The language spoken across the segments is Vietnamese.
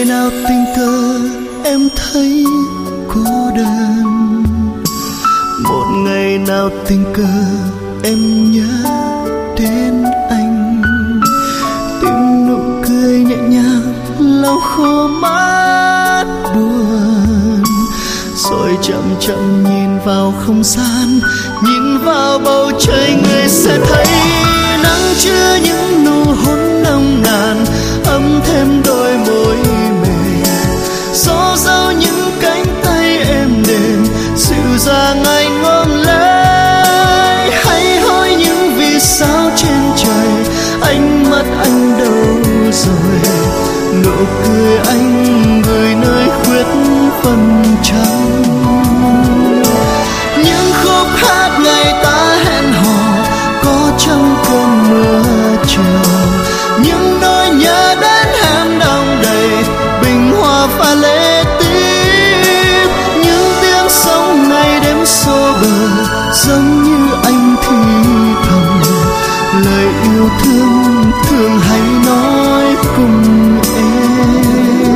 ngày nào tình cờ em thấy cô đơn, một ngày nào tình cờ em nhớ đến anh, tìm nụ cười nhẹ nhàng lau khô mắt buồn, rồi chậm chậm nhìn vào không gian, nhìn vào bầu trời, người sẽ thấy nắng chứa những nụ hôn nồng nàn, ấm thêm đôi môi mềm, gió dao những cánh tay êm đềm, dịu dàng anh ôm lấy. Hãy hỏi những vì sao trên trời, ánh mắt anh đâu rồi, nụ cười anh gửi nơi khuyết phần trắng. Những khúc hát ngày ta hẹn hò có trong cơn mưa chiều, những nỗi nhớ đến em đong đầy bình hoa pha lê tím, những tiếng sóng ngày đêm xô bờ giống như anh thì thầm, lời yêu thương thường hay nói cùng em.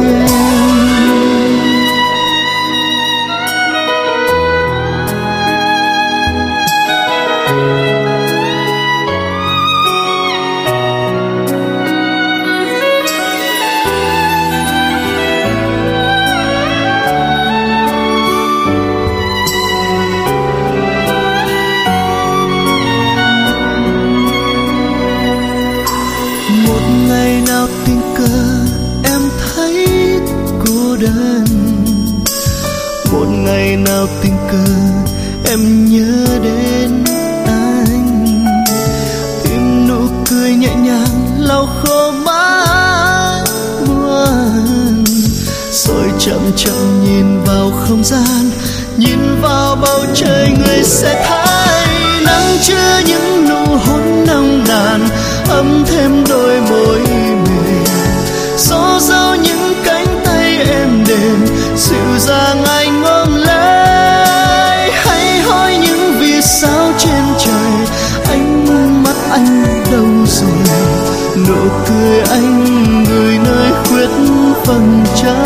Tình cờ em thấy cô đơn, một ngày nào tình cờ em nhớ đến anh, tìm nụ cười nhẹ nhàng lau khô mắt buồn, rồi chậm chậm nhìn vào không gian, nhìn vào bầu trời, người sẽ thấy nắng chứa những nụ hôn nồng nàn, ấm thêm đôi môi mềm, gió dao những cánh tay êm đềm, dịu dàng anh ôm lấy. Hãy hỏi những vì sao trên trời, ánh mắt anh đâu rồi, nụ cười anh gửi nơi khuyết phần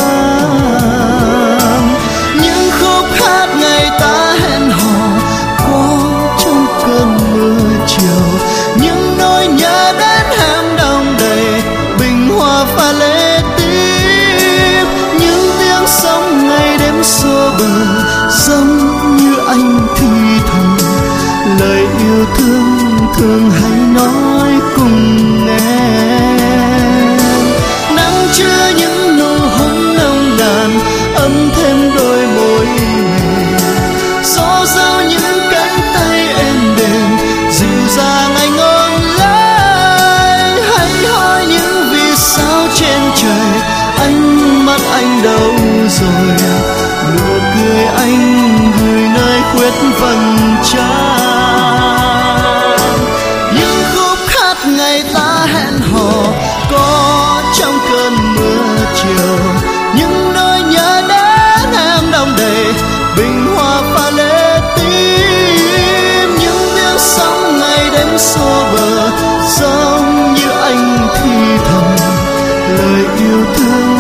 trắng. Những khúc hát ngày ta hẹn hò có trong cơn mưa chiều, những nỗi nhớ đến em đong đầy bình hoa pha lê tím, những tiếng sóng ngày đêm xô bờ giống như anh thì thầm, lời yêu thương thường hay nói cùng em. Nắng chứa những nụ hôn nồng nàn, ấm thêm đôi môi mềm, gió dao những cánh tay êm đềm, dịu dàng anh ôm lấy. Hãy hỏi những vì sao trên trời, ánh mắt anh đâu rồi, nụ cười anh gửi nơi khuyết phần trắng. Những khúc hát ngày ta hẹn hò có trong cơn mưa chiều, những nỗi nhớ đến em đong đầy bình hoa pha lê tím, những tiếng sóng ngày đêm xô bờ giống như anh thì thầm, lời yêu thương